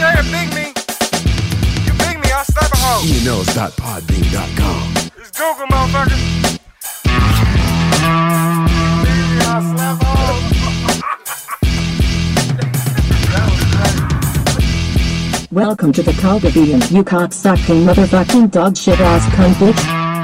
dare big me. You big me, I'll slap a hoe. ENLs.podbean.com. It's Google, motherfucker. Big me, I'll slap a hoe. Welcome to the Calgabian, you cocksucking motherfucking dog shit ass cunt bitch.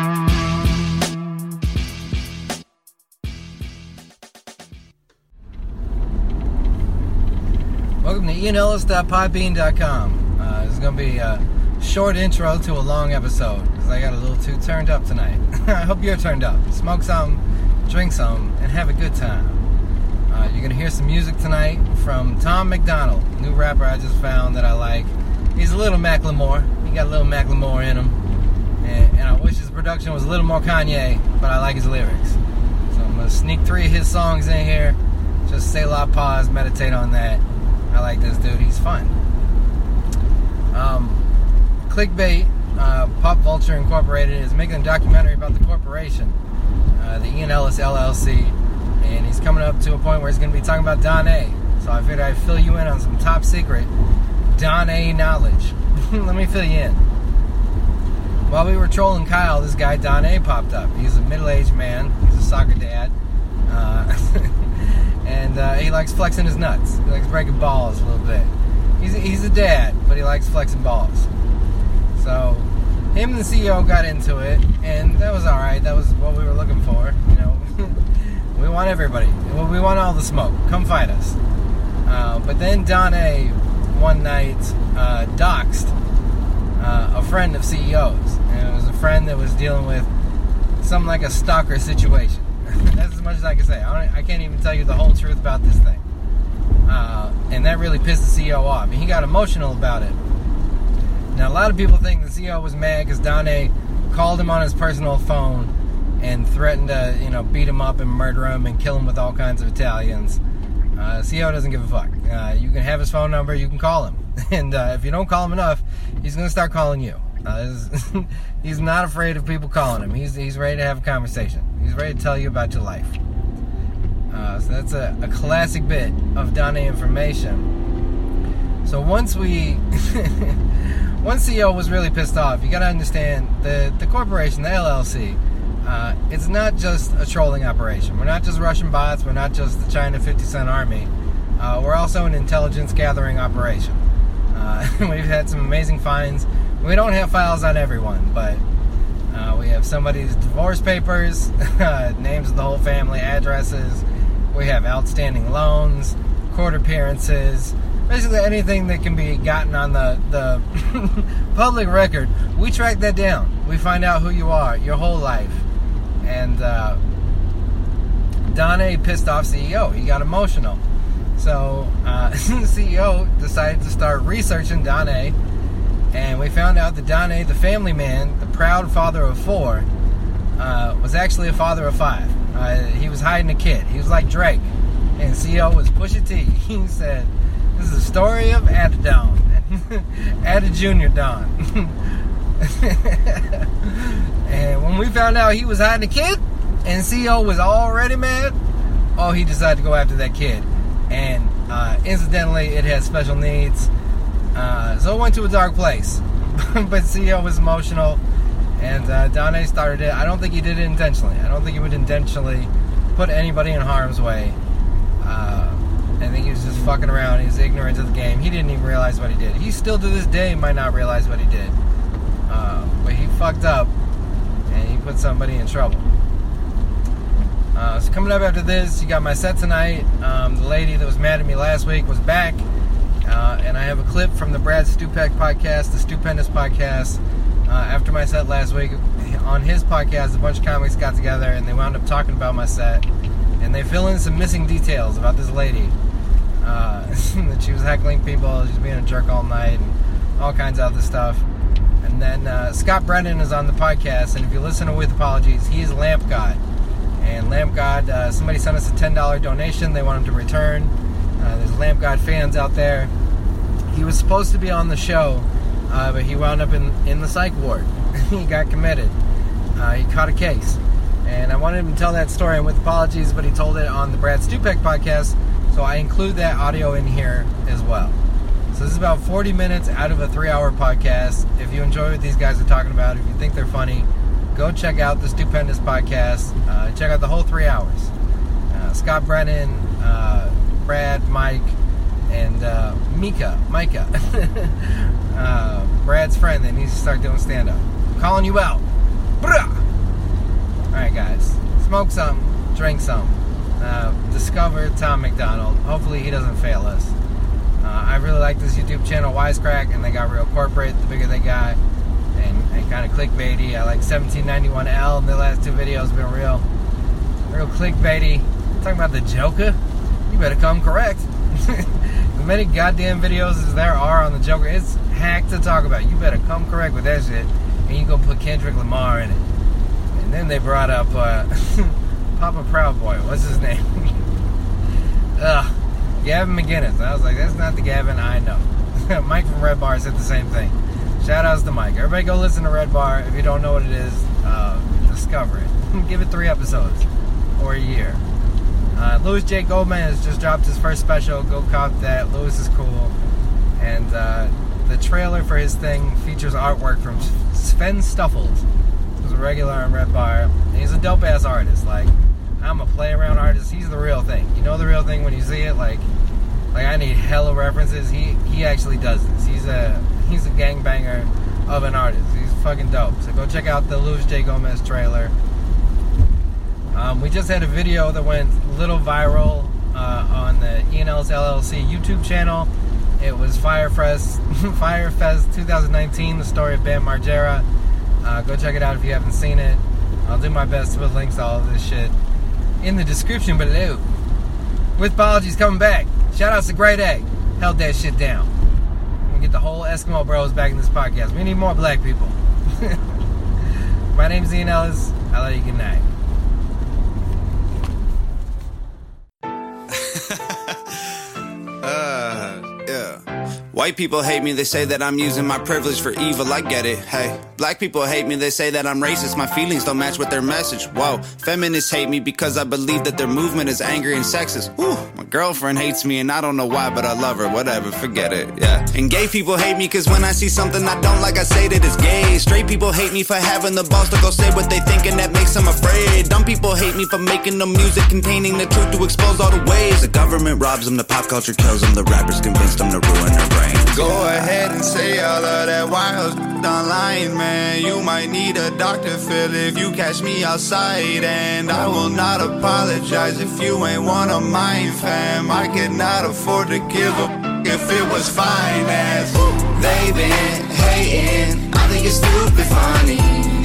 Welcome to ENLs.podbean.com. This is going to be a short intro to a long episode because I got a little too turned up tonight. I hope you're turned up. Smoke some, drink some, and have a good time. You're going to hear some music tonight from Tom MacDonald, new rapper I just found that I like. He's a little Macklemore. He got a little Macklemore in him. And I wish his production was a little more Kanye, but I like his lyrics. So I'm going to sneak 3 of his songs in here. Just say a lot, pause, meditate on that. I like this dude. He's fun. Clickbait, Pop Vulture Incorporated, is making a documentary about the corporation, the Ian Ellis LLC, and he's coming up to a point where he's going to be talking about Don A. So I figured I'd fill you in on some top secret Don A knowledge. Let me fill you in. While we were trolling Kyle, this guy Don A popped up. He's a middle-aged man. He's a soccer dad. And he likes flexing his nuts. He likes breaking balls a little bit. He's a dad, but he likes flexing balls. So him and the CEO got into it, and that was all right. That was what we were looking for. You know, we want everybody. We want all the smoke. Come fight us. But then Don A one night doxed a friend of CEO's, and it was a friend that was dealing with something like a stalker situation. That's as much as I can say. I can't even tell you the whole truth about this thing. And that really pissed the CEO off. And he got emotional about it. Now, a lot of people think the CEO was mad because Don A called him on his personal phone and threatened to, beat him up and murder him and kill him with all kinds of Italians. CEO doesn't give a fuck. You can have his phone number. You can call him. And if you don't call him enough, he's going to start calling you. He's not afraid of people calling him. He's ready to have a conversation. He's ready to tell you about your life. So that's a classic bit of Don A information. So once CEO was really pissed off, you got to understand the corporation, the LLC, it's not just a trolling operation. We're not just Russian bots. We're not just the China 50 Cent Army. We're also an intelligence gathering operation. We've had some amazing finds. We don't have files on everyone, but we have somebody's divorce papers, names of the whole family, addresses. We have outstanding loans, court appearances, basically anything that can be gotten on the public record. We track that down. We find out who you are, your whole life. And Don A pissed off CEO. He got emotional. So CEO decided to start researching Don A. And we found out that Don A, the family man, the proud father of 4, was actually a father of 5. He was hiding a kid. He was like Drake. And CEO was Pusha T. He said, "This is a story of Adidon. Ada Jr. Don." And when we found out he was hiding a kid, and CEO was already mad, he decided to go after that kid. And incidentally, it had special needs. So it went to a dark place. But CEO was emotional, and Don A started it. I don't think he did it intentionally. I don't think he would intentionally put anybody in harm's way. I think he was just fucking around. He was ignorant of the game. He didn't even realize what he did. He still to this day might not realize what he did. But he fucked up, and he put somebody in trouble. So coming up after this, you got my set tonight. The lady that was mad at me last week was back. And I have a clip from the Brad Stupak podcast, the Stupendous podcast. After my set last week, on his podcast, a bunch of comics got together and they wound up talking about my set. And they fill in some missing details about this lady. That she was heckling people, she was being a jerk all night, and all kinds of other stuff. And then Scott Brennan is on the podcast, and if you listen to With Apologies, he is Lamp God. And Lamp God, somebody sent us a $10 donation they want him to return. There's Lamp God fans out there. He was supposed to be on the show, but he wound up in the psych ward. He got committed. He caught a case. And I wanted him to tell that story With Apologies, but he told it on the Brad Stupak podcast, so I include that audio in here as well. So this is about 40 minutes out of a 3-hour podcast. If you enjoy what these guys are talking about, if you think they're funny, go check out the Stupendous podcast. Check out the whole 3 hours. Scott Brennan, Brad, Mike, and Micah. Brad's friend that needs to start doing stand-up. I'm calling you out. Alright guys, smoke some, drink some. Discover Tom McDonald. Hopefully he doesn't fail us. I really like this YouTube channel, Wisecrack, and they got real corporate the bigger they got, and kind of clickbaity. I like 1791L, and the last 2 videos have been real clickbaity. Talking about the Joker, you better come correct. As many goddamn videos as there are on the Joker, it's hack to talk about. You better come correct with that shit, and you go put Kendrick Lamar in it. And then they brought up Papa Proud Boy. What's his name? Gavin McGinnis. I was like, that's not the Gavin I know. Mike from Red Bar said the same thing. Shout outs to Mike. Everybody go listen to Red Bar. If you don't know what it is, discover it. Give it 3 episodes or a year. Louis J. Gomez just dropped his first special. Go cop that. Louis is cool. And the trailer for his thing features artwork from Sven Stuffles, who's a regular on Red Bar. And he's a dope-ass artist. Like, I'm a play-around artist. He's the real thing. You know the real thing when you see it? Like I need hella references. He actually does this. He's a gangbanger of an artist. He's fucking dope. So go check out the Louis J. Gomez trailer. We just had a video that went a little viral on the ENL's LLC YouTube channel. It was Firefest 2019, the story of Bam Margera. Go check it out if you haven't seen it. I'll do my best to put links to all of this shit in the description below. With Apologies coming back. Shout outs to Great A. Held that shit down. We get the whole Eskimo Bros back in this podcast. We need more black people. My name's Ian Ellis. I love you. Good night. White people hate me, they say that I'm using my privilege for evil, I get it, hey. Black people hate me, they say that I'm racist, my feelings don't match with their message, whoa. Feminists hate me because I believe that their movement is angry and sexist, whew. My girlfriend hates me and I don't know why, but I love her, whatever, forget it, yeah. And gay people hate me cause when I see something I don't like, I say that it's gay. Straight people hate me for having the balls to go say what they think and that makes them afraid. Dumb people hate me for making the music containing the truth to expose all the ways. The government robs them, the pop culture kills them, the rappers convince them to ruin their brains. Go ahead and say all of that wild online, man. You might need a Dr. Phil if you catch me outside. And I will not apologize if you ain't one of mine, fam. I could not afford to give a if it was finance. They been hating, I think it's stupid funny.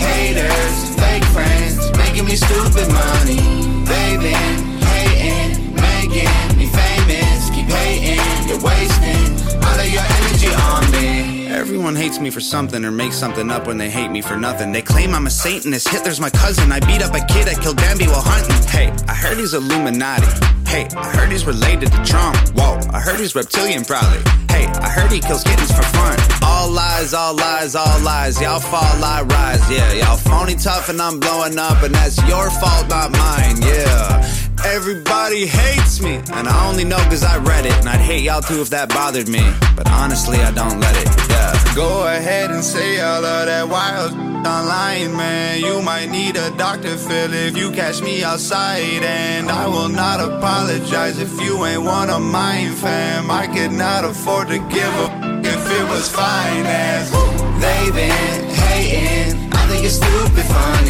Haters, fake friends, making me stupid money. They been hating, making me famous. Keep hating, you're wasting all of your energy on me. Everyone hates me for something or makes something up when they hate me for nothing. They claim I'm a Satanist, Hitler's my cousin. I beat up a kid, I killed Bambi while hunting. Hey, I heard he's Illuminati. Hey, I heard he's related to Trump. Whoa, I heard he's reptilian probably. Hey, I heard he kills kittens for fun. All lies, all lies, all lies. Y'all fall, I rise, yeah. Y'all phony tough and I'm blowing up, and that's your fault, not mine, yeah. Everybody hates me, and I only know cause I read it. And I'd hate y'all too if that bothered me, but honestly I don't let it, yeah. Go ahead and say all of that wild online, man. You might need a Dr. Phil if you catch me outside. And I will not apologize if you ain't one of mine, fam. I could not afford to give a if it was finance. They been hating, I think it's stupid funny.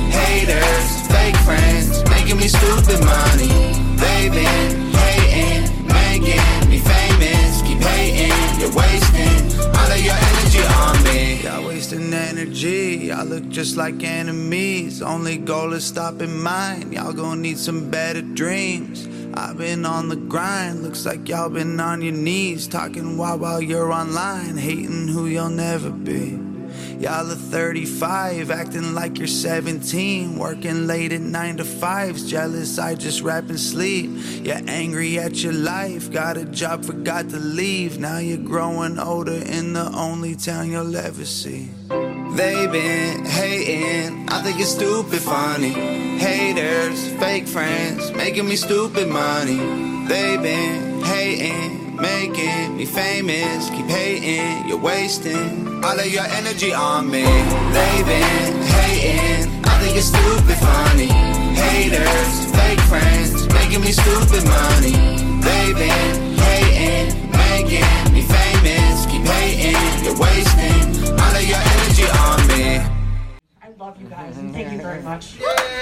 Haters, fake friends, making me stupid money. They been hating, making me famous. Keep hating, you're wasting all of your energy on me. Y'all wasting energy, y'all look just like enemies. Only goal is stopping mine, y'all gon' need some better dreams. I've been on the grind, looks like y'all been on your knees. Talking while you're online, hating who you'll never be. Y'all are 35, acting like you're 17. Working late at 9 to 5s, jealous I just rap and sleep. You're angry at your life, got a job, forgot to leave. Now you're growing older in the only town you'll ever see. They been hating, I think it's stupid funny. Haters, fake friends, making me stupid money. They been hating, making me famous. Keep hating, you're wasting all of your energy on me. They've been hating, I think it's stupid funny. Haters, fake friends, making me stupid money. They've been hating, making me famous. Keep hating, you're wasting all of your energy on me. I love you guys and thank you very much.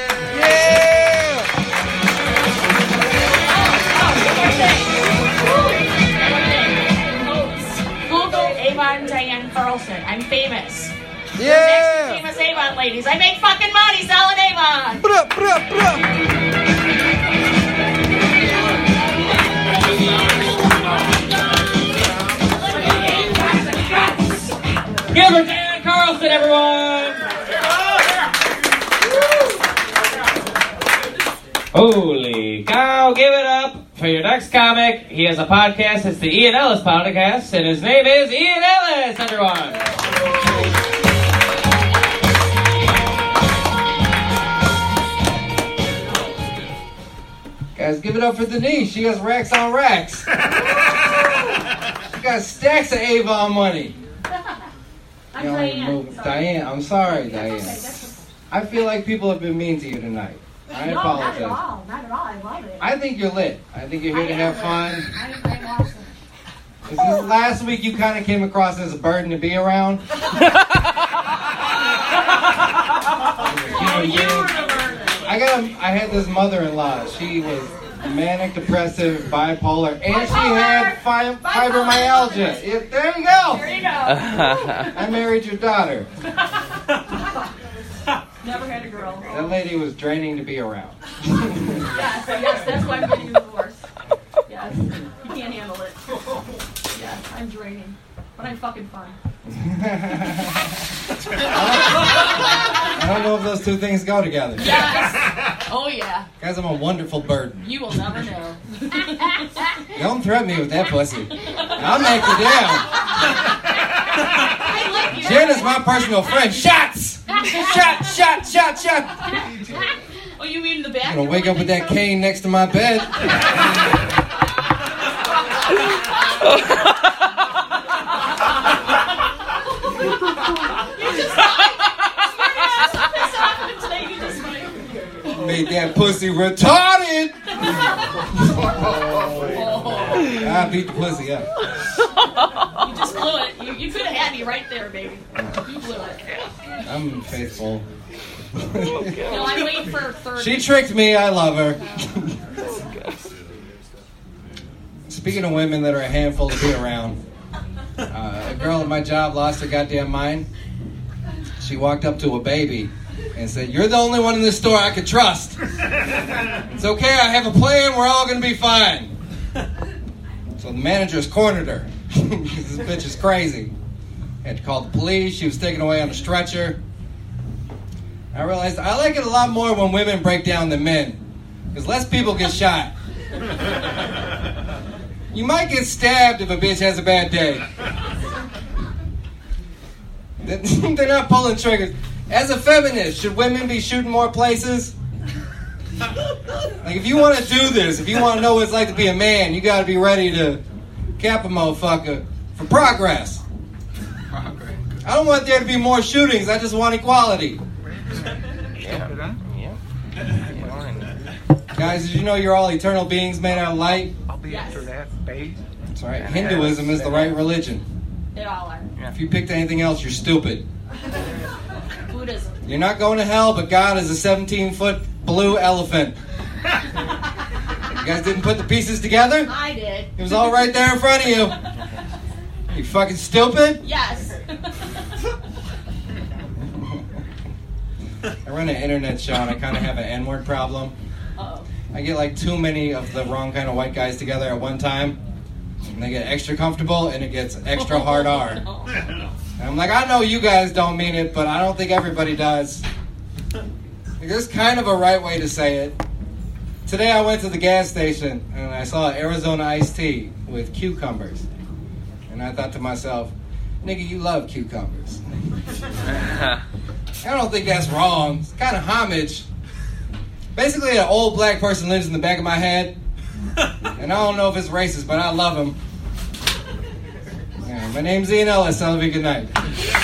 Google Avon Diane Carlson. I'm famous. Yeah! Famous Avon ladies. I make fucking money selling Avon. Give her Diane Carlson, everyone! Holy cow, give it up for your next comic. He has a podcast. It's the Ian Ellis Podcast, and his name is Ian Ellis, everyone. Guys, give it up for Denise. She has racks on racks. She got stacks of Avon money. I'm Diane. Diane, I'm sorry, Diane. I feel like people have been mean to you tonight. I No, apologize. not at all. Not at all. I love it. I think you're lit. I think you're here to have fun. I'm Greg Watson. Because last week you kind of came across as a burden to be around. You were the burden. I had this mother-in-law. She was manic, depressive, bipolar, and she had fibromyalgia. There you go. There you go. I married your daughter. Never had a girl. That lady was draining to be around. Yes, that's why I'm getting a divorce. Yes, you can't handle it. Yes, I'm draining, but I'm fucking fun. I don't know if those two things go together. Yes. Oh yeah. Guys, I'm a wonderful burden. You will never know. Don't threaten me with that pussy. I'll make you down. I like you. Jen is my personal friend. Shots! Shot! Oh, you mean in the back? I'm gonna wake up with that cane next to my bed. Made that pussy retarded. I beat the pussy up. You just blew it. You could have had me right there, baby. You blew it. I'm faithful. No, I'm waiting for her third. She tricked me. I love her. Speaking of women that are a handful to be around, a girl at my job lost her goddamn mind. She walked up to a baby and said, "You're the only one in this store I could trust. It's okay, I have a plan, we're all gonna be fine." So the manager's cornered her. This bitch is crazy. Had to call the police, she was taken away on a stretcher. I realized I like it a lot more when women break down than men, because less people get shot. You might get stabbed if a bitch has a bad day. They're not pulling triggers. As a feminist, should women be shooting more places? Like, if you want to do this, if you want to know what it's like to be a man, you got to be ready to cap a motherfucker for progress. I don't want there to be more shootings. I just want equality. Guys, did you know you're all eternal beings made out of light? I'll be after that, babe. That's right. Hinduism is the right religion. They all are. If you picked anything else, you're stupid. Buddhism. You're not going to hell, but God is a 17-foot blue elephant. You guys didn't put the pieces together? I did. It was all right there in front of you. You fucking stupid? Yes. I run an internet show and I kind of have an N-word problem. Uh-oh. I get like too many of the wrong kind of white guys together at one time. And they get extra comfortable and it gets extra hard R. And I'm like, I know you guys don't mean it, but I don't think everybody does. There's kind of a right way to say it. Today I went to the gas station and I saw Arizona iced tea with cucumbers. And I thought to myself, nigga, you love cucumbers. I don't think that's wrong. It's kind of homage. Basically, an old black person lives in the back of my head. And And I don't know if it's racist, but I love him. Yeah, my name's Ian Ellis. I'll have a good night.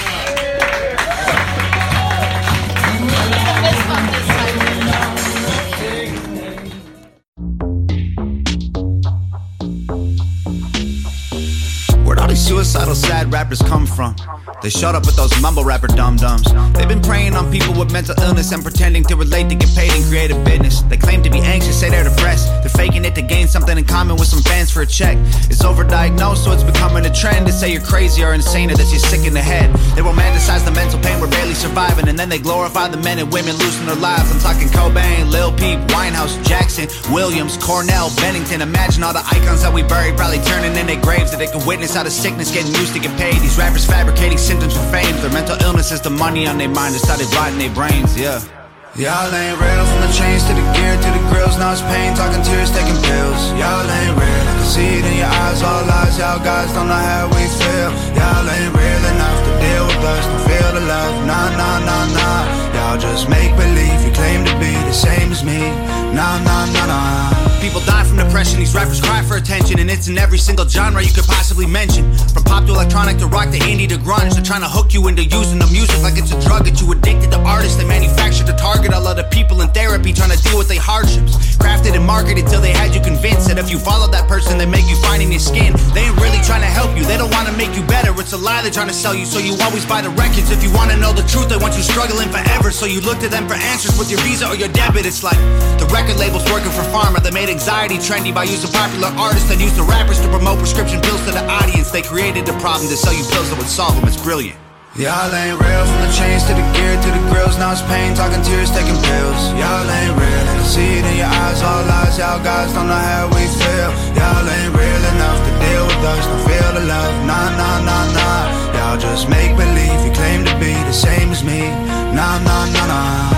Where'd all these suicidal sad rappers come from? They showed up with those mumble rapper dum-dums. They've been preying on people with mental illness and pretending to relate to get paid in creative business. They claim to be anxious, say they're depressed. They're faking it to gain something in common with some fans for a check. It's overdiagnosed, so it's becoming a trend to say you're crazy or insane or that you're sick in the head. They romanticize the mental pain we're barely surviving, and then they glorify the men and women losing their lives. I'm talking Cobain, Lil Peep, Winehouse, Jackson, Williams, Cornell, Bennington. Imagine all the icons that we buried probably turning in their graves, that they can witness how the sickness getting used to get paid. These rappers fabricating symptoms for fame. Their mental illness is the money on their mind that started rotting their brains, yeah. Y'all ain't real, from the chains to the gear to the grills. Now it's pain, talking tears, taking pills. Y'all ain't real, I can see it in your eyes, all lies. Y'all guys don't know how we feel. Y'all ain't real enough to deal with us, don't feel the love. Nah, nah, nah, nah. Y'all just make believe, you claim to be the same as me. Nah, nah, nah, nah. People die from depression, these rappers cry for attention, and it's in every single genre you could possibly mention. From pop to electronic to rock to indie to grunge. They're trying to hook you into using the music like it's a drug, get you addicted to artists they manufacture to target all other people in therapy trying to deal with their hardships. Crafted and marketed till they had you convinced that if you follow that person they make you fine in your skin. They ain't really trying to help you, they don't want to make you better. It's a lie they're trying to sell you, so you always buy the records. If you want to know the truth, they want you struggling forever, so you look to them for answers with your Visa or your debit. It's like the record labels working for pharma. They made anxiety trendy by using popular artists and use the rappers to promote prescription pills to the audience. They created the problem to sell you pills that would solve them. It's brilliant. Y'all ain't real, from the chains to the gear to the grills. Now it's pain, talking tears, taking pills. Y'all ain't real, I can see it in your eyes, all lies. Y'all guys don't know how we feel. Y'all ain't real enough to deal with us, don't feel the love. Nah, nah, nah, nah. Y'all just make believe, you claim to be the same as me. Nah, nah, nah,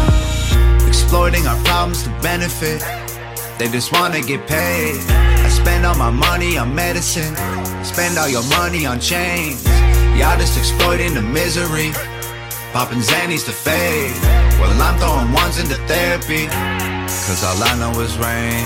nah. Exploiting our problems to benefit, they just wanna get paid. I spend all my money on medicine, spend all your money on chains. Y'all just exploiting the misery, popping Xannies to fade. Well, I'm throwing ones into therapy, cause all I know is rain.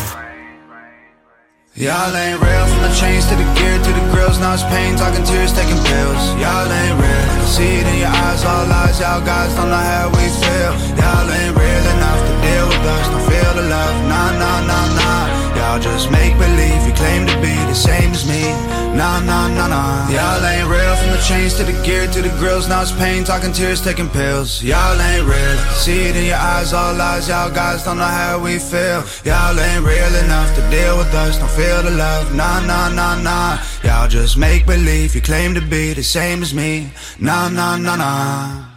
Y'all ain't real, from the chains to the gear to the grills. Now it's pain, talking tears, taking pills. Y'all ain't real, I can see it in your eyes, all lies. Y'all guys don't know how we feel. Y'all ain't real enough to deal with us, don't feel the love. Nah, nah, nah, nah. Y'all just make believe, you claim to be the same as me. Nah, nah, nah, nah. Y'all ain't real, from the chains to the gear to the grills. Now it's pain, talking tears, taking pills. Y'all ain't real, I can see it in your eyes, all lies. Y'all guys don't know how we feel. Y'all ain't real enough to deal with us, don't feel the love. Nah, nah, nah, nah. Y'all just make believe, you claim to be the same as me. Nah, nah, nah, nah.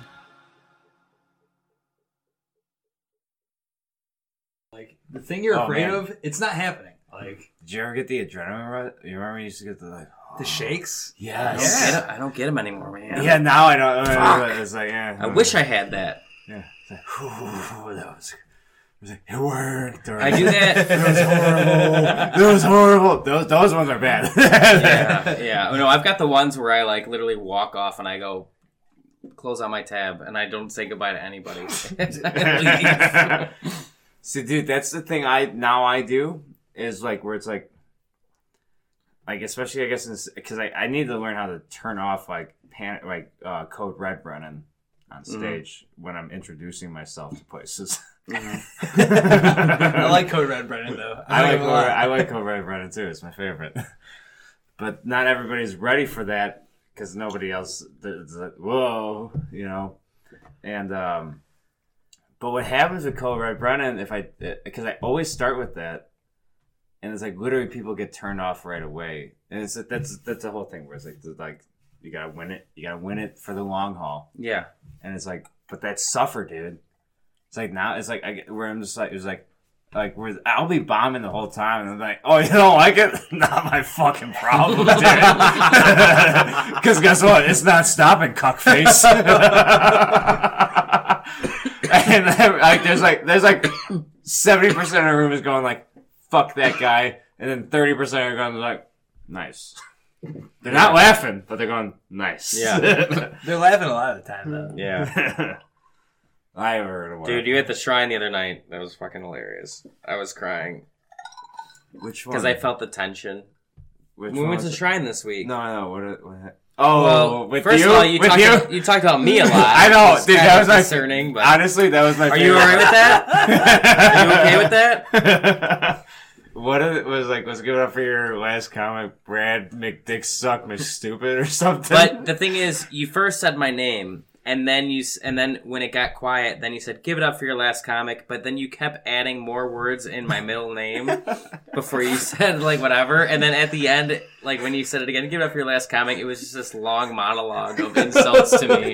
Like, the thing you're afraid of, it's not happening. Like, did you ever get the adrenaline rush? You remember you used to get the the shakes? Yes. I don't get them anymore, man. Yeah, now I don't. Fuck. It's like, yeah. I wish I had that. Yeah. It's like, it worked. Or, I do that. It was horrible. Those ones are bad. yeah. No, I've got the ones where I like literally walk off and I go close on my tab and I don't say goodbye to anybody. See, dude, that's the thing I do is like where it's like especially I guess because I need to learn how to turn off like Code Red Brennan on stage when I'm introducing myself to places. I like Code Red Brennan though. I like Code Red Brennan too. It's my favorite. But not everybody's ready for that because nobody else is like, whoa, you know. And but what happens with Code Red Brennan because I always start with that. And it's like literally people get turned off right away, and that's the whole thing where it's like you gotta win it for the long haul. Yeah, and it's like, but that's suffer, dude. It's like now it's like where I'm just like it was like where I'll be bombing the whole time, and I'm like, oh, you don't like it? Not my fucking problem, dude. Because guess what? It's not stopping, cuckface. And like there's like 70% of the room is going like, fuck that guy, and then 30% are going like, nice. They're not laughing, but they're going, nice. Yeah. They're laughing a lot of the time, though. Yeah. I heard a Dude, you hit the shrine the other night. That was fucking hilarious. I was crying. Which one? Because I felt the tension. Which We one went to was it? Shrine this week. No, I know. What oh, well, with first you? of all, you with talked about me a lot. I know, It's dude. kind That of was my concerning. But honestly, that was my. Are favorite. you alright with that? Are you okay with that? What it was give it up for your last comic, Brad McDick suck me stupid or something. But the thing is, you first said my name, and then when it got quiet, then you said give it up for your last comic. But then you kept adding more words in my middle name before you said like whatever. And then at the end, like when you said it again, give it up for your last comic, it was just this long monologue of insults to me.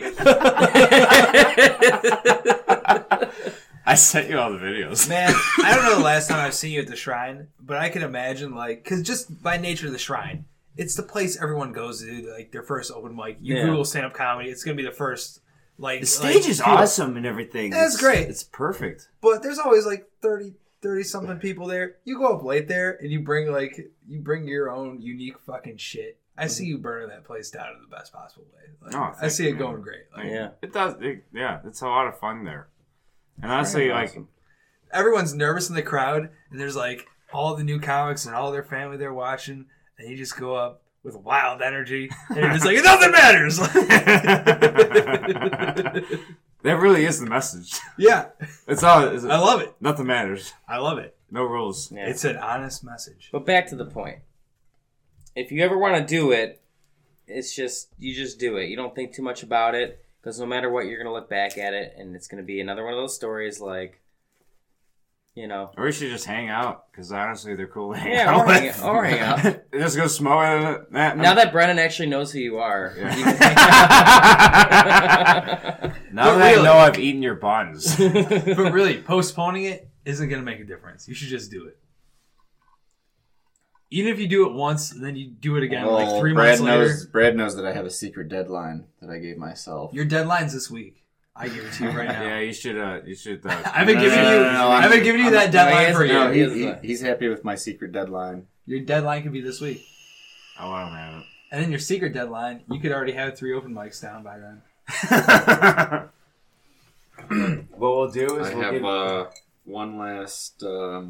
I sent you all the videos. Man, I don't know the last time I've seen you at the Shrine, but I can imagine, like, because just by nature of the Shrine, it's the place everyone goes to do, like, their first open mic. You Google stand-up comedy, it's going to be the first, like... The stage is awesome and everything. That's great. It's perfect. But there's always, like, 30-something people there. You go up late there, and you bring your own unique fucking shit. I see you burning that place down in the best possible way. Like, I see it going great. Like, It does. It's a lot of fun there. And honestly, like, everyone's nervous in the crowd, and there's like all the new comics and all their family there watching, and you just go up with wild energy, and you're just like, nothing matters. That really is the message. Yeah, it's all. I love it. Nothing matters. I love it. No rules. Yeah. It's an honest message. But back to the point. If you ever want to do it, it's just you just do it. You don't think too much about it. Because no matter what, you're going to look back at it, and it's going to be another one of those stories like, you know. Or we should just hang out, because honestly, they're cool to hang Yeah, out with. or hang out. Just go smoke. Now that Brennan actually knows who you are. Yeah. You can hang out. Now that I know I've eaten your buns. But really, postponing it isn't going to make a difference. You should just do it. Even if you do it once, then you do it again like 3 months later. Brad knows that I have a secret deadline that I gave myself. Your deadline's this week. I give it to you right now. Yeah, you should. I've been giving you that deadline for you. No, he's happy with my secret deadline. Your deadline could be this week. Oh, I don't have it. And then your secret deadline, you could already have 3 open mics down by then. What we'll do is I have one last.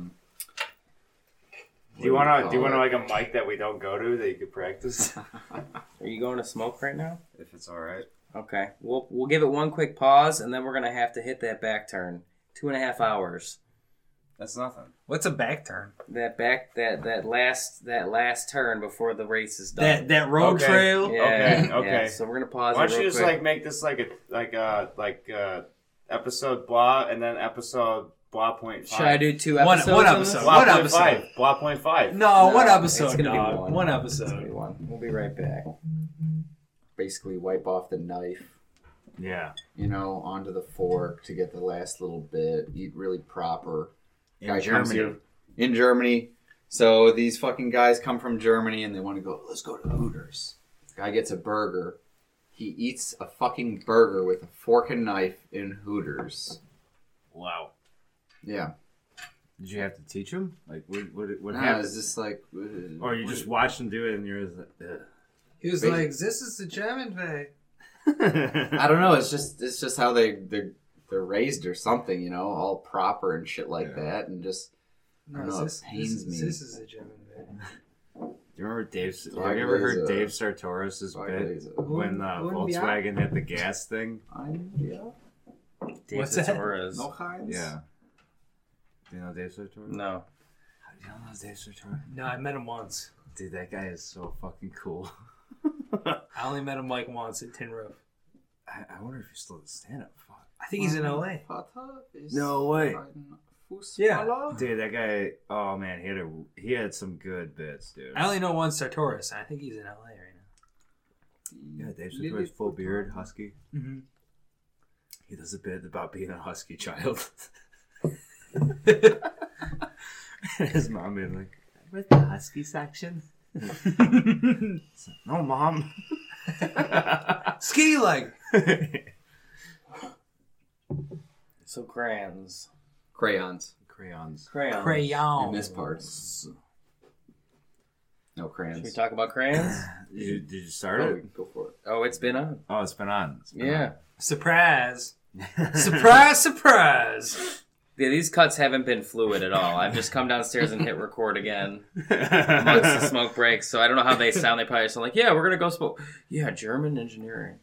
Do you want like a mic that we don't go to that you could practice? Are you going to smoke right now? If it's all right. Okay. We'll give it one quick pause, and then we're gonna have to hit that back turn. 2.5 hours. That's nothing. What's a back turn? That last turn before the race is done. That road trail. Yeah, Okay. Yeah. So we're gonna pause. Why don't it you real just quick. like make this like episode blah and then episode blah .5. Should I do 2 episodes? One episode. Blah One point episode. 5. Blah .5. No, one episode. It's gonna be dog. One It's episode. gonna be one. We'll be right back. Basically, wipe off the knife. Yeah. You know, onto the fork to get the last little bit. Eat really proper. In Germany. In Germany. So these fucking guys come from Germany and they want to go, let's go to Hooters. Guy gets a burger. He eats a fucking burger with a fork and knife in Hooters. Wow. Yeah. Did you have to teach him? Like, what No, happened? it's just like... Or you just watched him do it and you're like, ugh. He was like, "This is the German way." I don't know. It's just how they're raised or something, you know, all proper and shit like that, and just I don't know, it pains me. This is the German way. Do you remember Dave? Have you ever heard Dave Sartoris' bit when Volkswagen had the gas thing? Yeah. Dave What's that? Sartoris. No Heinz? Yeah. Do you know Dave Sartoris? No. You don't know Dave Sartoris? No, I met him once. Dude, that guy is so fucking cool. I only met him like once at Tin Roof. I wonder if he's still a stand-up. Fuck. I think he's in LA. No way. Yeah. Dude, that guy. Oh man, he had some good bits, dude. I only know one Sartoris, and I think he's in LA right now. Yeah, Dave Sartoris, full beard, husky. Mm-hmm. He does a bit about being a husky child. His mom being like, "Where's the husky section?" No, Mom. Ski leg. So crayons. Crayons. Crayon. In this part. No crayons. Should we talk about crayons? Did you start it? Go for it. Oh, it's been on. Oh, it's been on. Yeah. Surprise. Surprise, surprise. Yeah, these cuts haven't been fluid at all. I've just come downstairs and hit record again amongst the smoke breaks, so I don't know how they sound. They probably sound like, yeah, we're going to go smoke. Yeah, German engineering.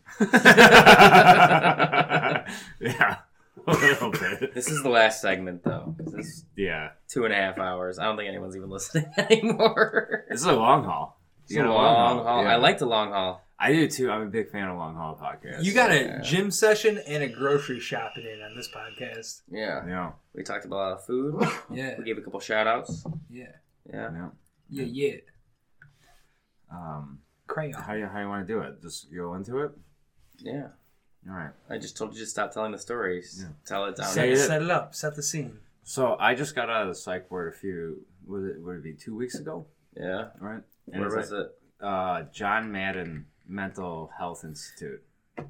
Yeah, a little bit. This is the last segment, though. This is 2.5 hours. I don't think anyone's even listening anymore. This is a long haul. It's a long haul. Yeah. I like the long haul. I do too. I'm a big fan of long haul podcasts. You got a gym session and a grocery shopping in on this podcast. Yeah. We talked about a lot of food. Yeah. We gave a couple shout outs. Yeah. Crayon. How you want to do it? Just go into it? Yeah. All right. I just told you to stop telling the stories. Yeah. Tell it down. Set it up. Set the scene. So I just got out of the psych ward would it be 2 weeks ago? Yeah. Right. And where was it? John Madden Mental Health Institute.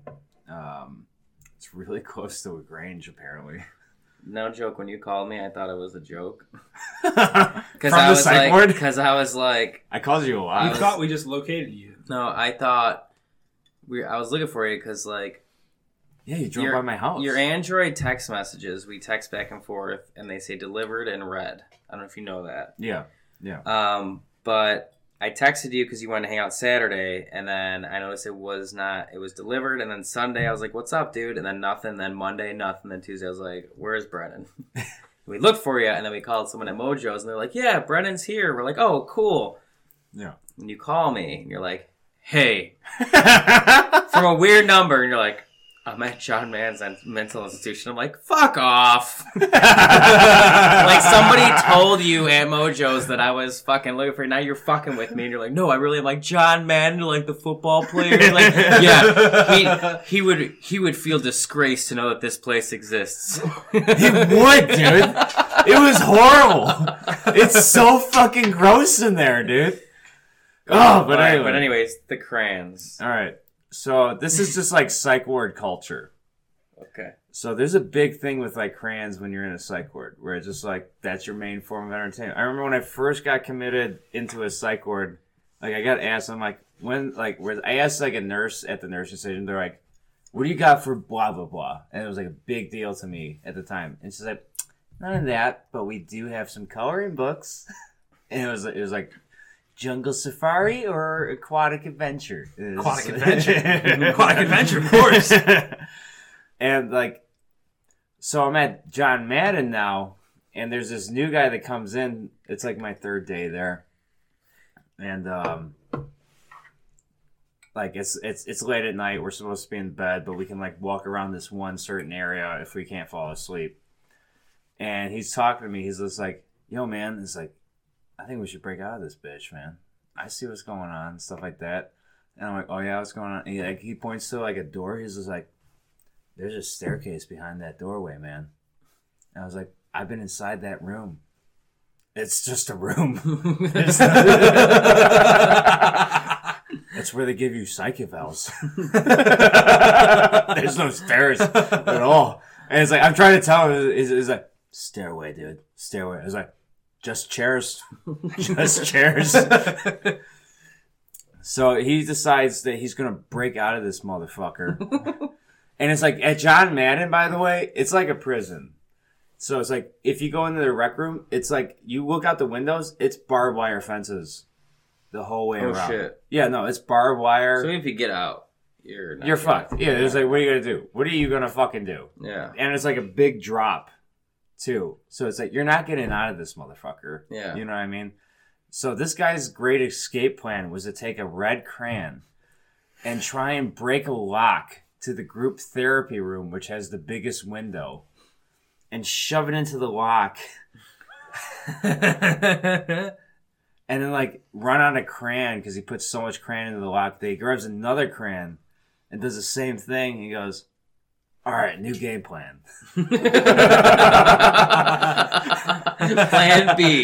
It's really close to LaGrange, apparently. No joke. When you called me, I thought it was a joke. Because I was like, I called you a lot. You thought we just located you. No, I thought I was looking for you because yeah, you drove by my house. Your Android text messages, we text back and forth, and they say delivered and read. I don't know if you know that. Yeah. But I texted you because you wanted to hang out Saturday, and then I noticed it was delivered, and then Sunday I was like, what's up, dude? And then nothing, then Monday, nothing, then Tuesday I was like, where's Brennan? We looked for you, and then we called someone at Mojo's, and they're like, yeah, Brennan's here. We're like, oh, cool. Yeah. And you call me, and you're like, hey. From a weird number, and you're like, I'm at John Mann's mental institution. I'm like, fuck off. Like somebody told you at Mojo's that I was fucking looking for you. Now you're fucking with me. And you're like, no, I really am like John Madden, like the football player. You're like, yeah, he would feel disgraced to know that this place exists. He would, dude. It was horrible. It's so fucking gross in there, dude. Oh, but anyway. But anyways, the crayons. All right. So this is just like psych ward culture. Okay. So there's a big thing with like crayons when you're in a psych ward, where it's just like that's your main form of entertainment. I remember when I first got committed into a psych ward, like I got asked, I asked like a nurse at the nursing station, they're like, "What do you got for blah blah blah?" And it was like a big deal to me at the time. And she's like, "None of that, but we do have some coloring books." And it was like. Jungle Safari or Aquatic Adventure? Aquatic Adventure, of course. And so I'm at John Madden now, and there's this new guy that comes in. It's like my third day there, and it's late at night. We're supposed to be in bed, but we can walk around this one certain area if we can't fall asleep. And he's talking to me. He's just like, "Yo, man," it's like, I think we should break out of this bitch, man. I see what's going on, stuff like that. And I'm like, oh yeah, what's going on? And he points to a door. He's just like, there's a staircase behind that doorway, man. And I was like, I've been inside that room. It's just a room. That's where they give you psych evals. There's no stairs at all. And it's like, I'm trying to tell him, it's like, stairway, dude. Stairway. I was like, just chairs. Just chairs. So he decides that he's going to break out of this motherfucker. And it's like, at John Madden, by the way, it's like a prison. So it's like, if you go into the rec room, it's like, you look out the windows, it's barbed wire fences the whole way around. Oh, shit. Yeah, no, it's barbed wire. So if you get out, you're fucked. Yeah, it's like, what are you going to do? What are you going to fucking do? Yeah. And it's like a big drop. Too. So it's like, you're not getting out of this motherfucker. Yeah. You know what I mean? So this guy's great escape plan was to take a red crayon and try and break a lock to the group therapy room, which has the biggest window, and shove it into the lock. And then run out of crayon because he puts so much crayon into the lock that he grabs another crayon and does the same thing. He goes, all right, new game plan. Plan B.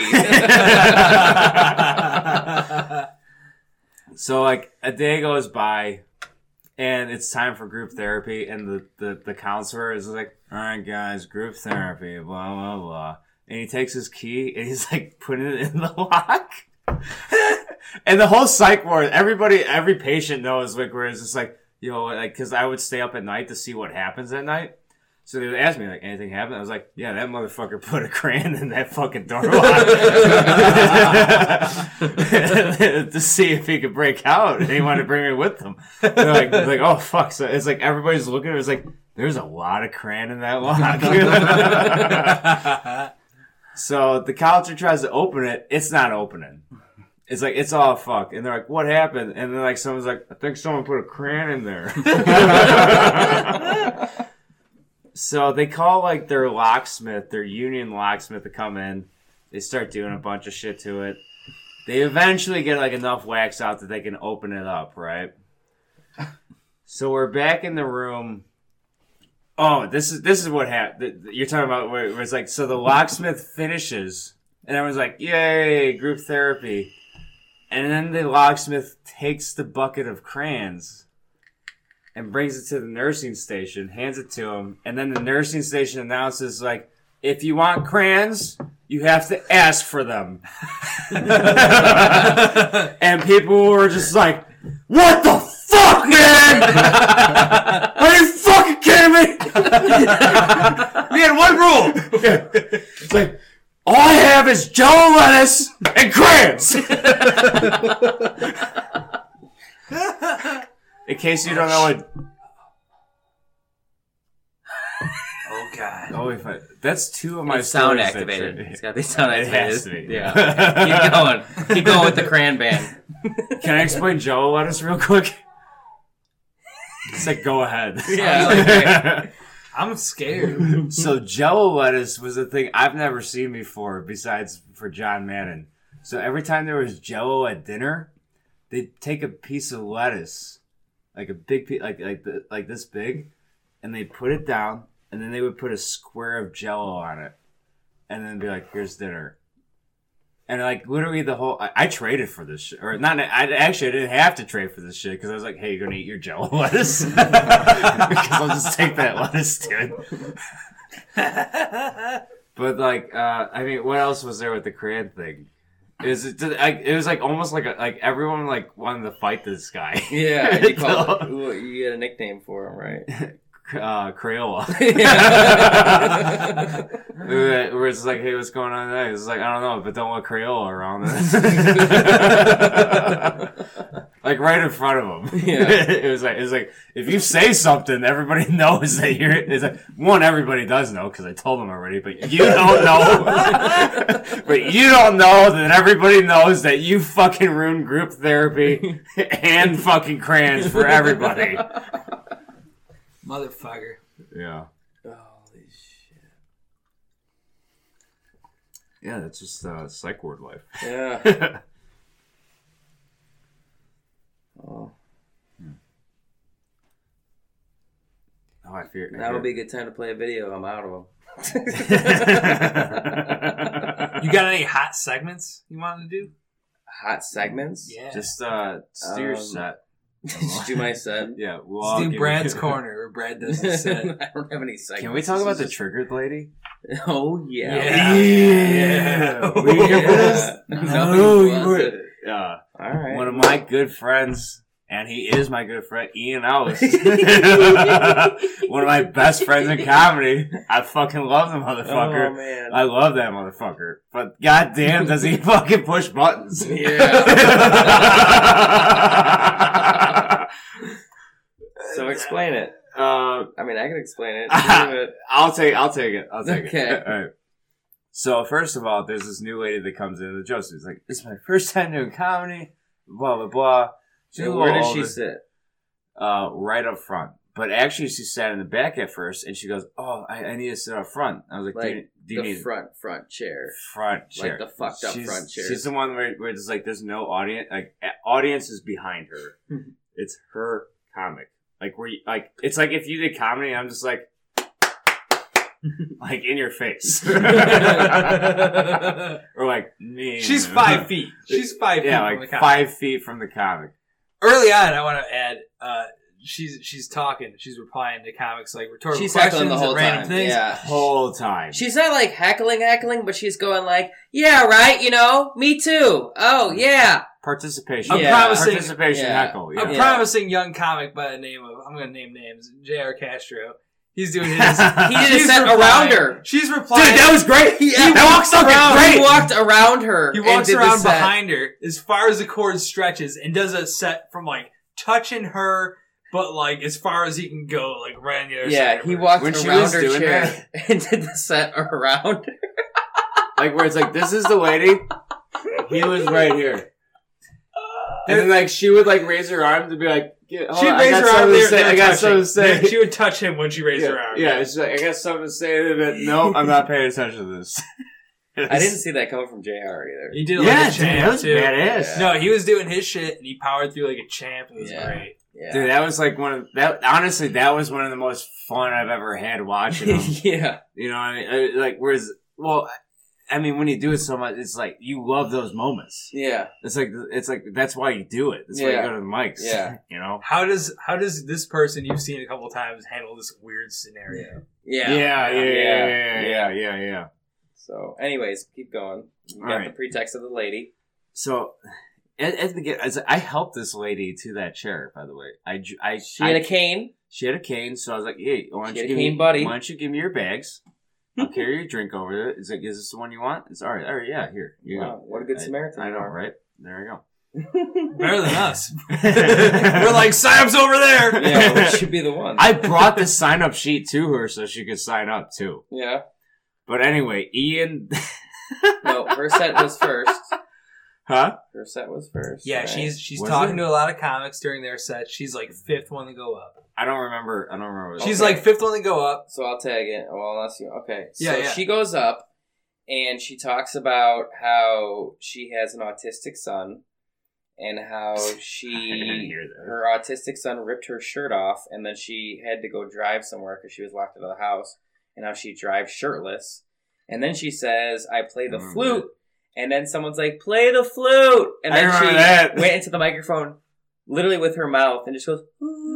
So a day goes by and it's time for group therapy, and the counselor is like, all right guys, group therapy, blah blah blah. And he takes his key and he's putting it in the lock. And the whole psych ward, every patient knows where it's just yo, because I would stay up at night to see what happens at night. So they asked me, like, anything happened? I was like, yeah, that motherfucker put a crayon in that fucking door lock to see if he could break out, and he wanted to bring me with him. They're like, oh, fuck. So it's like everybody's looking at it. It's like, there's a lot of crayon in that lock. So the college tries to open it. It's not opening. It's like, it's all fucked. And they're like, what happened? And then, like, someone's like, I think someone put a crayon in there. So they call, like, their locksmith, their union locksmith to come in. They start doing a bunch of shit to it. They eventually get, like, enough wax out that they can open it up, right? So we're back in the room. Oh, this is what happened. You're talking about where it's like, so the locksmith finishes, and everyone's like, yay, group therapy. And then the locksmith takes the bucket of crayons and brings it to the nursing station, hands it to him, and then the nursing station announces, like, if you want crayons, you have to ask for them. And people were just like, what the fuck, man? Are you fucking kidding me? We had one rule. It's like, all I have is Jello lettuce and crayons. In case you don't know what... Oh, God. Oh, that's two of my sound stories activated. It's got to be sound It activated. has to be. Yeah. Keep going with the crayon band. Can I explain Jello lettuce real quick? It's like, go ahead. Yeah. I'm scared. So Jello lettuce was a thing I've never seen before besides for John Madden. So every time there was Jello at dinner, they'd take a piece of lettuce, like a big piece, like this big, and they'd put it down, and then they would put a square of Jello on it, and then be like, here's dinner. And like literally the whole, I traded for this shit, or not. I didn't have to trade for this shit because I was like, "Hey, you're gonna eat your Jello lettuce?" Because I'll just take that lettuce, dude. But like, I mean, what else was there with the crayon thing? It was like almost like everyone like wanted to fight this guy. Yeah, you get a nickname for him, right? Crayola. Where it's like, hey, what's going on today? It's like, I don't know, but don't want Crayola around us. Like right in front of him. Yeah. It was like, if you say something, everybody knows that you're, it's like, one, everybody does know, because I told them already, but you don't know. But you don't know that everybody knows that you fucking ruined group therapy and fucking crayons for everybody. Motherfucker. Yeah. Holy shit. Yeah, that's just psych ward life. Yeah. Oh. Oh, I fear. That'll be a good time to play a video. I'm out of them. You got any hot segments you wanted to do? Hot segments? Yeah. Just do your set. Just do my set. Yeah, we'll do Brad's corner where Brad does his set. I don't have any segments. Can we talk about the triggered lady? Oh yeah. Yeah. Oh, We hear this? No, you were. All right. One of my good friends, and he is my good friend, Ian Ellis. One of my best friends in comedy. I fucking love the motherfucker. Oh, man. I love that motherfucker. But goddamn, does he fucking push buttons? Yeah. So explain it. I mean, I can explain it. I'll take it. Okay. All right. So first of all, there's this new lady that comes in the jokes. It's like, this is my first time doing comedy. Blah blah blah. So where does she sit? Right up front. But actually, she sat in the back at first, and she goes, "Oh, I need to sit up front." I was like, "Do you need front chair? Front chair, like the fucked up front chair." She's the one where it's like there's no audience. Like audience is behind her. It's her comic. Like where you, like it's like if you did comedy, I'm just like in your face, or like me. She's 5 feet. She's 5 feet. Yeah, from like the 5 feet from the comic. Early on, I want to add. She's talking. She's replying to comics like rhetorical she's questions heckling the whole and random time. things. Yeah, whole time. She's not like heckling, but she's going like, "Yeah, right. You know, me too. Oh, yeah." Participation. I'm promising participation heckle. Yeah. I'm promising young comic by the name of, I'm going to name names, J.R. Castro. He's doing his. He did a set around her. She's replying. Dude, that was great. He walks around her. He walks around behind her as far as the cord stretches and does a set from like touching her, but like as far as he can go, like right on the other side. Yeah, he walked around her chair and did the set around her. Like where it's like, this is the lady. He was right here. And then like she would like raise her arm to be like, she'd raise her arm there. I got something to say. She would touch him when she raised her arm. Yeah, she's like, I got something to say. But no, I'm not paying attention to this. I didn't see that coming from JR either. He did like a champ that was too. badass. No, he was doing his shit and he powered through like a champ. It was great. Yeah. Dude, that was like honestly, that was one of the most fun I've ever had watching him. Yeah. You know what I mean? Like, I mean, when you do it so much, it's like you love those moments. Yeah. It's like that's why you do it. That's why you go to the mics. Yeah. You know? How does this person you've seen a couple times handle this weird scenario? Yeah. So, anyways, keep going. You got the pretext of the lady. So, at the beginning, I helped this lady to that chair. By the way, she had a cane. She had a cane, so I was like, "Hey, why don't you give me your bags? I'll carry your drink over there. Is this the one you want? It's all right. Yeah, here. Wow, what a good Samaritan. I know, right? There you go. Better than us. We're like, sign up's over there. Yeah, we should be the ones. I brought the sign up sheet to her so she could sign up too. Yeah. But anyway, Ian. No, her set was first. Huh? Her set was first. Yeah, right? she's talking to a lot of comics during their set. She's like fifth one to go up. I don't remember. She's like fifth one to go up. So I'll tag it. Well, unless you... Okay. Yeah, so she goes up, and she talks about how she has an autistic son, and how her autistic son ripped her shirt off, and then she had to go drive somewhere because she was locked out of the house, and how she drives shirtless. And then she says, I play the flute. And then someone's like, play the flute! And then she went into the microphone, literally with her mouth, and just goes...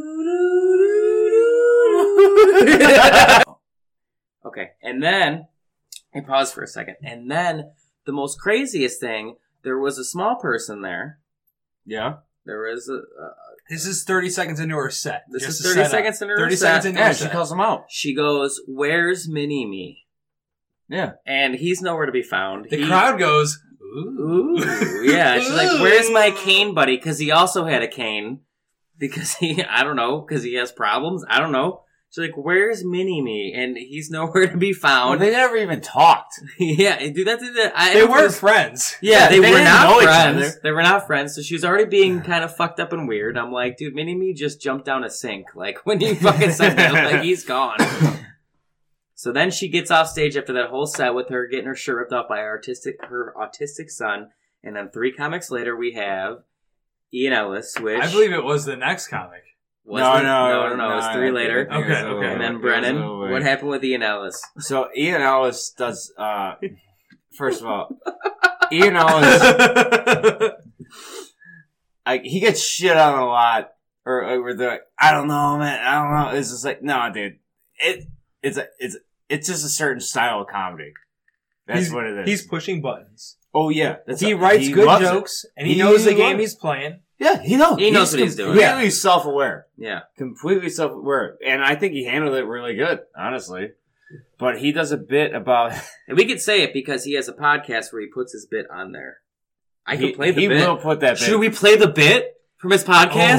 Okay, and then I paused for a second, and then the most craziest thing, there was a small person there. Yeah, there was a. This is 30 seconds into her set. This is 30 seconds into her 30 set. seconds into her set. She calls him out. She goes, "Where's Mini-Me?" Yeah, and he's nowhere to be found. The crowd goes, "Ooh, yeah." She's like, "Where's my cane buddy?" Because he also had a cane. Because I don't know, because he has problems. I don't know. She's like, where's Mini-Me? And he's nowhere to be found. Well, they never even talked. Yeah, dude, they weren't friends. Yeah, they were not friends. Each other. They were not friends, so she was already being kind of fucked up and weird. I'm like, dude, Mini-Me just jumped down a sink. Like, when you fucking said that, like, he's gone. So then she gets off stage after that whole set with her getting her shirt ripped off by her autistic son. And then 3 comics later, we have Ian Ellis, which... I believe it was the next comic. No, it was 3 later. Okay. And then Brennan, what happened with Ian Ellis? So Ian Ellis does, first of all, Ian Ellis, he gets shit on a lot, or they're like, I don't know, man, I don't know. It's just like, no, dude, it's just a certain style of comedy. That's what it is. He's pushing buttons. Oh yeah, he writes good jokes, and he knows the game he's playing. Yeah, he knows. He knows what he's doing. Completely self-aware. Yeah. Completely self-aware. And I think he handled it really good, honestly. But he does a bit about... And we could say it because he has a podcast where he puts his bit on there. I can play the bit. He will put that bit. Should we play the bit from his podcast?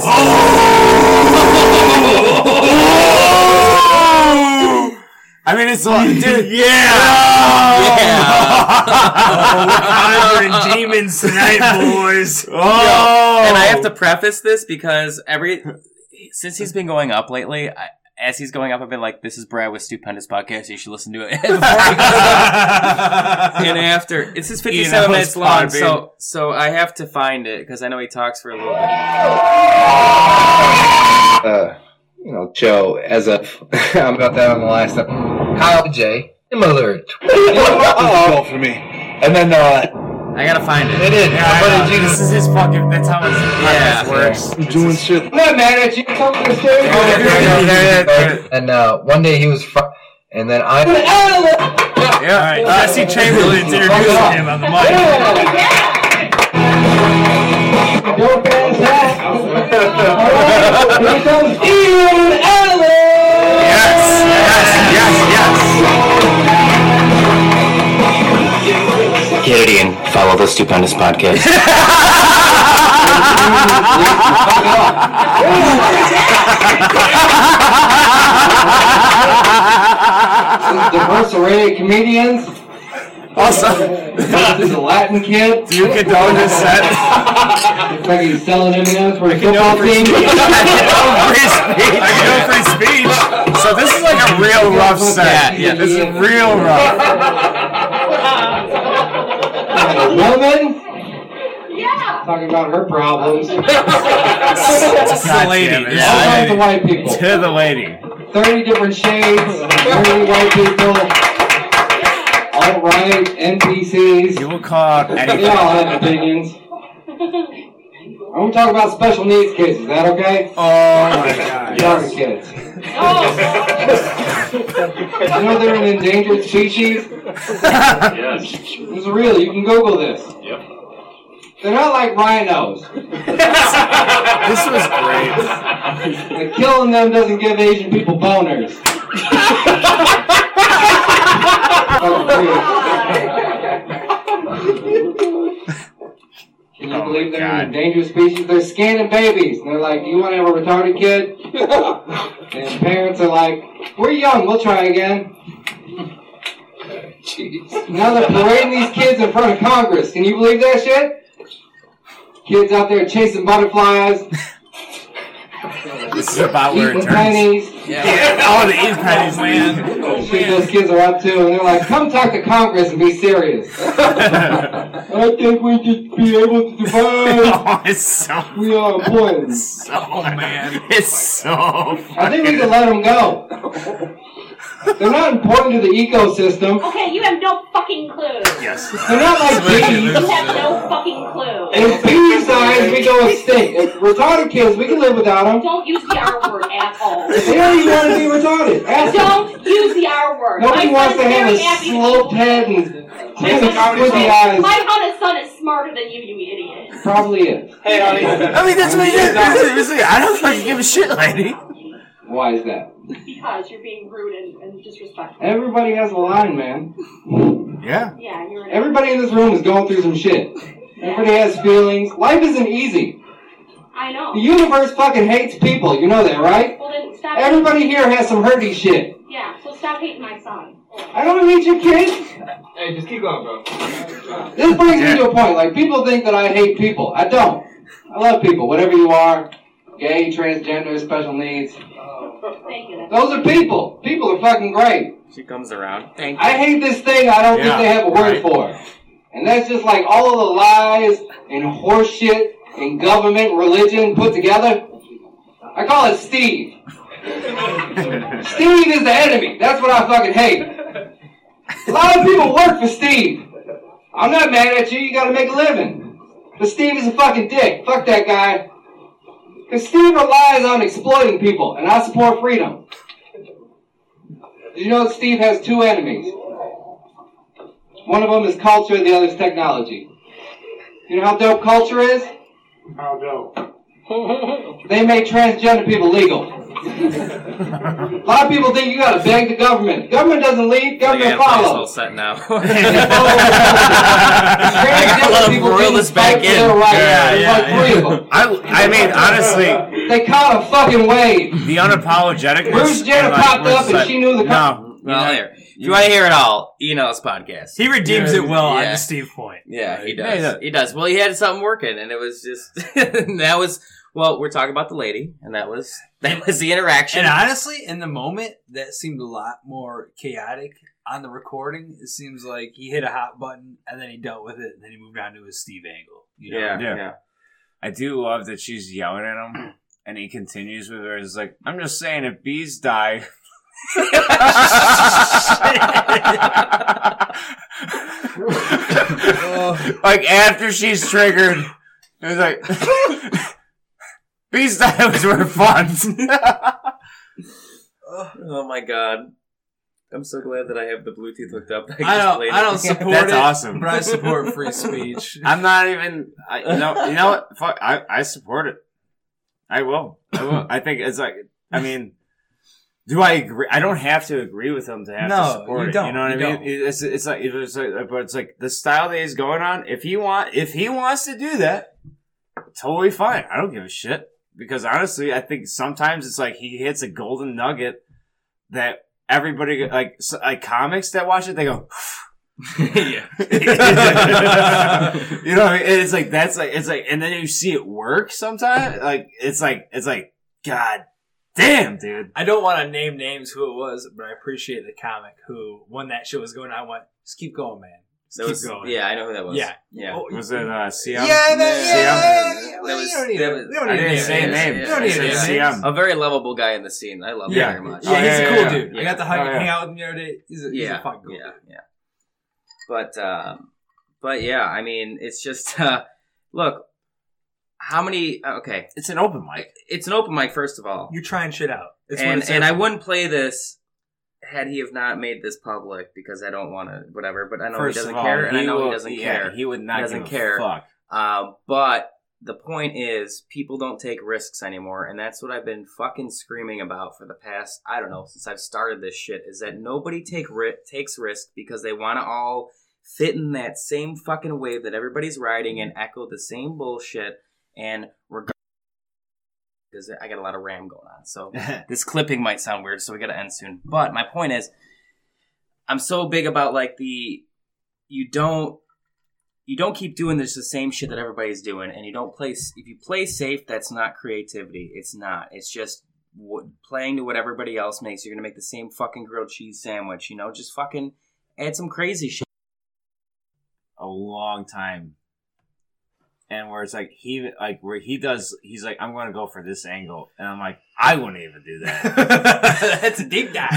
I mean, it's like, dude, we're conjuring demons tonight, boys. And I have to preface this because since he's been going up lately, as he's going up, I've been like, this is Brad with Stupendous Podcast. You should listen to it. And after, it's just 57 minutes long, so I have to find it because I know he talks for a little bit. Joe, as of I'm about that on the last episode. Kyle J. Miller. For me. And then I gotta find it. It is. This is his fucking. That's how his podcast works. I'm doing shit. No, man, you talk to the stage. And one day he was, and then I. Yeah. All right. Jesse Chamberlain's introducing him on the mic. Ian Ellis. Yes. the Stupendous Podcast. Diverse array of comedians. Also, this is a Latin kid. Do you condone this set? Looks like he's selling M&M's for a football team. I know free speech. So this is like a real rough set. Yeah. This is real rough. A woman? Yeah. Talking about her problems. To the lady. All kinds of white people. To the lady. 30 different shades. 30 white people. Alt-right, NPCs. You will call out anything. They all have opinions. I'm going to talk about special needs kids. Is that okay? Oh my God. Young kids. You know they're an endangered species? Yes. This is real. You can Google this. Yep. They're not like rhinos. This was great. Like, killing them doesn't give Asian people boners. Can you believe they're an endangered species? They're scanning babies. And they're like, do you want to have a retarded kid? And parents are like, we're young, we'll try again. Jeez. Now they're parading these kids in front of Congress. Can you believe that shit? Kids out there chasing butterflies. This is about where it turns. Pennies. Yeah. Oh, the eat pennies, man. Shit those kids are up to, and they're like, come talk to Congress and be serious. I think we should be able to survive. Oh, it's so... We are important. It's so... I think we can let them go. They're not important to the ecosystem. Okay, you have no fucking clue. Yes. They're not like bees. You have no fucking clue. In bees' eyes, we go extinct. If retarded kids, we can live without them. Don't use the R word, asshole. They don't even want to be retarded. Ask them. Don't use the R word. Nobody wants to have a sloped head and squizzy eyes. My honest son is smarter than you idiot. Probably is. Hey, honey. I mean, that's what he did. I don't fucking give a shit, lady. Why is that? Because you're being rude and disrespectful. Everybody has a line, man. Yeah. Yeah, you're. Everybody in this room is going through some shit. Everybody has feelings. Life isn't easy. I know. The universe fucking hates people. You know that, right? Well, then stop. Everybody here has some hurty shit. Yeah, so stop hating my son. I don't hate your kid. Hey, just keep going, bro. This brings me to a point. Like, people think that I hate people. I don't. I love people, whatever you are. Gay, transgender, special needs. Thank you. Those are people. People are fucking great. She comes around. Thank you. I hate this thing I don't think they have a word for. And that's just like all of the lies and horseshit and government, religion put together. I call it Steve. Steve is the enemy. That's what I fucking hate. A lot of people work for Steve. I'm not mad at you. You gotta make a living. But Steve is a fucking dick. Fuck that guy. Because Steve relies on exploiting people, and I support freedom. Did you know that Steve has two enemies? One of them is culture, the other is technology. You know how dope culture is? How dope? They made transgender people legal. A lot of people think you gotta beg the government. Government doesn't lead, government follows. Set now. Transgender people roll this back in. Three of them. I mean, honestly, they caught a fucking wave. the unapologeticness. Bruce Jenner popped up and she knew the. No. Well, here. If you want to hear it all, Enos podcast. He redeems it well on the Steve point. Yeah, he does. Yeah, He does. Well, he had something working, and it was just that was. Well, we're talking about the lady, and that was the interaction. And honestly, in the moment, that seemed a lot more chaotic. On the recording, it seems like he hit a hot button, and then he dealt with it, and then he moved on to his Steve angle. You know? Yeah. I do love that she's yelling at him, and he continues with her. It's like, I'm just saying, if bees die. Like, after she's triggered, it's like, bees die was worth fun. Oh my god. I'm so glad that I have the Bluetooth hooked up. I don't support That's it. awesome. But I support free speech. I'm not even. You know what? Fuck. I support it. I will. I think it's like. I mean, Do I agree? I don't have to agree with him to have to support you it. don't. You know what I mean? It's like, but it's like the style that he's going on. If he wants to do that, totally fine. I don't give a shit. Because honestly, I think sometimes it's like he hits a golden nugget that everybody, like comics that watch it, they go, yeah. You know, it's like, and then you see it work sometimes. Like, it's like, God damn, dude. I don't want to name names who it was, but I appreciate the comic who, when that show was going on, went, just keep going, man. Keep going. Yeah, I know who that was. Yeah. Was it Siam? I Siam. A very lovable guy in the scene. I love him very much. Yeah, he's a cool dude. I got to hang out with him the other day. He's a fucking cool dude. Yeah. But yeah, I mean, it's just, look, how many, okay. It's an open mic. It's an open mic, first of all. You're trying shit out. And I wouldn't play this had he have not made this public, because I don't want to, whatever, but I know he doesn't care, and I know he doesn't care. He would not doesn't give a fuck. But the point is, people don't take risks anymore, and that's what I've been fucking screaming about for the past, I don't know, since I've started this shit, is that nobody takes risk because they want to all fit in that same fucking wave that everybody's riding and echo the same bullshit, and because I got a lot of RAM going on. So this clipping might sound weird, so we got to end soon. But my point is, I'm so big about like you don't keep doing the same shit that everybody's doing, and if you play safe, that's not creativity. It's not. It's just playing to what everybody else makes. You're going to make the same fucking grilled cheese sandwich, you know? Just fucking add some crazy shit. A long time. And where it's like he's like, I'm going to go for this angle, and I'm like, I wouldn't even do that. That's a deep dive.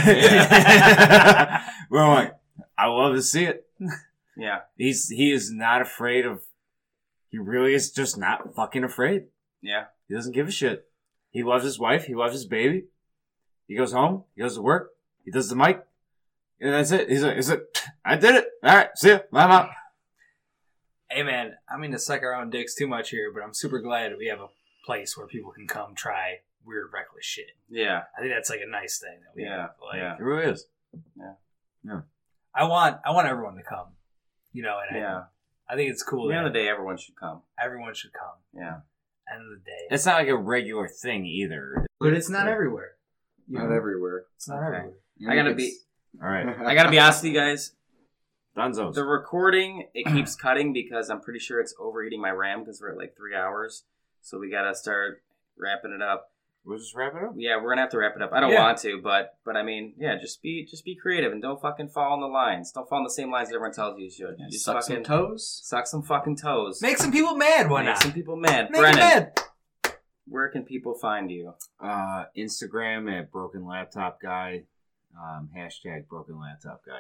Where I'm like, I love to see it. Yeah, he is not afraid of. He really is just not fucking afraid. Yeah, he doesn't give a shit. He loves his wife. He loves his baby. He goes home. He goes to work. He does the mic, and that's it. He's like, I did it. All right, see ya. I'm out. Hey man, I mean to suck our own dicks too much here, but I'm super glad we have a place where people can come try weird, reckless shit. Yeah, I think that's like a nice thing that we have. Like, it really is. Yeah. I want everyone to come. You know, and I think it's cool. At the end of the day, everyone should come. Everyone should come. Yeah. End of the day. It's not like a regular thing either. But it's not everywhere. Not everywhere. It's not everywhere. I gotta be. All right. I gotta be honest with you guys. Dunzos. The recording, it keeps cutting because I'm pretty sure it's overeating my RAM because we're at like 3 hours. So we gotta start wrapping it up. We'll just wrap it up? Yeah, we're gonna have to wrap it up. I don't want to, but I mean, yeah, just be creative and don't fucking fall on the lines. Don't fall on the same lines that everyone tells you should. Yeah, just suck some toes. Suck some fucking toes. Make some people mad. Why not? Make some people mad. Make Brennan, them mad. where can people find you? Instagram at Broken Laptop Guy. Hashtag Broken Laptop Guy.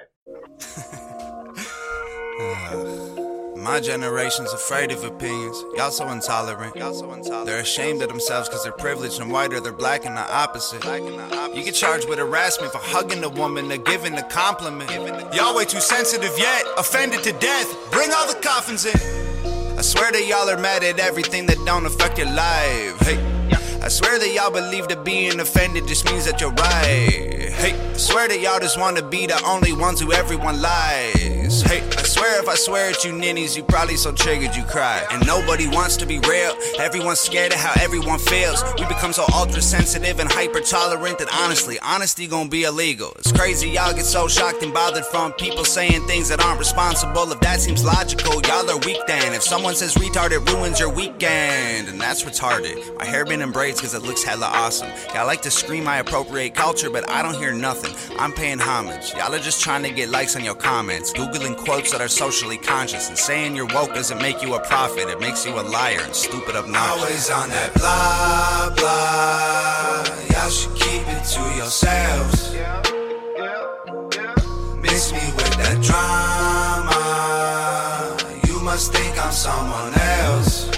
My generation's afraid of opinions. Y'all so intolerant. They're ashamed of themselves because they're privileged and white, or they're black and the opposite. You get charged with harassment for hugging a woman or giving a compliment. Y'all way too sensitive yet, offended to death. Bring all the coffins in. I swear that y'all are mad at everything that don't affect your life. Hey, I swear that y'all believe that being offended just means that you're right. Hey, I swear that y'all just want to be the only ones who everyone lies. Hey, I swear if I swear at you ninnies, you probably so triggered you cry. And nobody wants to be real. Everyone's scared of how everyone feels. We become so ultra sensitive and hyper tolerant that honestly, honesty gonna be illegal. It's crazy y'all get so shocked and bothered from people saying things that aren't responsible. If that seems logical, y'all are weak then. If someone says retard, it ruins your weekend. And that's retarded. My hair been in braids cause it looks hella awesome. Y'all like to scream I appropriate culture, but I don't hear nothing. I'm paying homage. Y'all are just trying to get likes on your comments. Googling quotes that are socially conscious. And saying you're woke doesn't make you a prophet. It makes you a liar and stupid obnoxious. Always on that blah, blah. Y'all should keep it to yourselves. Mix me with that drama. You must think I'm someone else.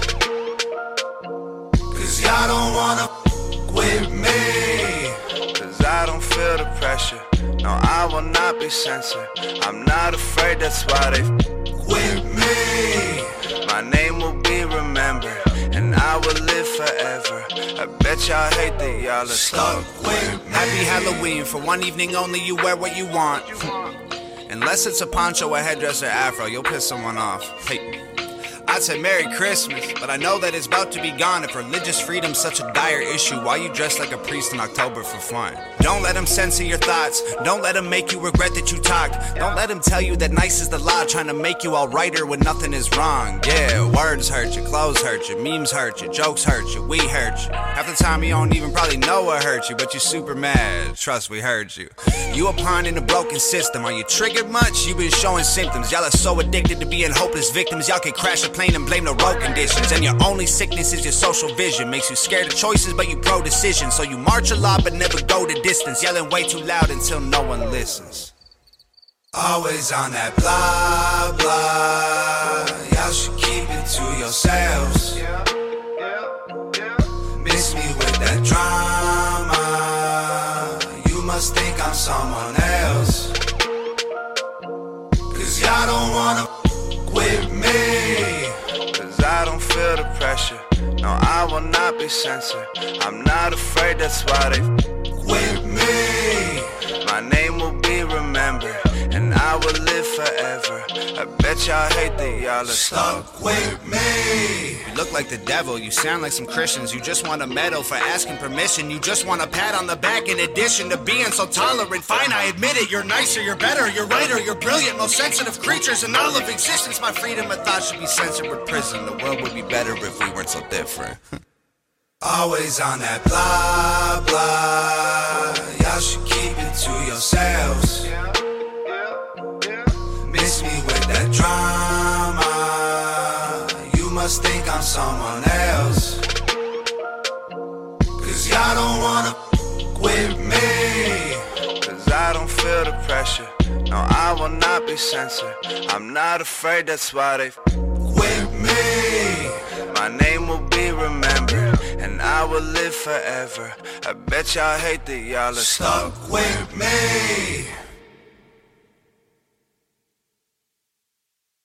Cause y'all don't wanna with me. Cause I don't feel the pressure. No, I will not be censored. I'm not afraid, that's why they with me. My name will be remembered. And I will live forever. I bet y'all hate that y'all are stuck with me. Happy Halloween. For one evening only, you wear what you want. Unless it's a poncho, a headdress, or afro, you'll piss someone off. Hey, I'd say Merry Christmas, but I know that it's about to be gone. If religious freedom's such a dire issue, why you dress like a priest in October for fun? Don't let them censor your thoughts. Don't let them make you regret that you talked. Don't let them tell you that nice is the law, trying to make you all righter when nothing is wrong. Yeah, words hurt you, clothes hurt you, memes hurt you, jokes hurt you, we hurt you. Half the time you don't even probably know what hurt you, but you're super mad. Trust, we heard you. You a pawn in a broken system. Are you triggered much? You been showing symptoms. Y'all are so addicted to being hopeless victims. Y'all can crash a plane and blame the road conditions. And your only sickness is your social vision. Makes you scared of choices, but you pro decision. So you march a lot, but never go the distance. Yelling way too loud until no one listens. Always on that blah, blah. Y'all should keep it to yourselves. Miss me with that drama. You must think I'm someone else. Cause y'all don't wanna with me. Cause I don't feel the pressure. No, I will not be censored. I'm not afraid, that's why they with me. My name will be remembered, and I will live forever. I bet y'all hate that y'all are stuck with me. You look like the devil, you sound like some Christians. You just want a medal for asking permission. You just want a pat on the back in addition to being so tolerant. Fine, I admit it, you're nicer, you're better, you're righter, you're brilliant. Most sensitive creatures in all of existence. My freedom of thought should be censored with prison. The world would be better if we weren't so different. Always on that blah, blah. Y'all should keep it to yourselves. Miss me with that drama. You must think I'm someone else. Cause y'all don't wanna with me. Cause I don't feel the pressure. No, I will not be censored. I'm not afraid, that's why they with me. My name will be remembered, and I will live forever. I bet y'all hate that y'all are stuck with me.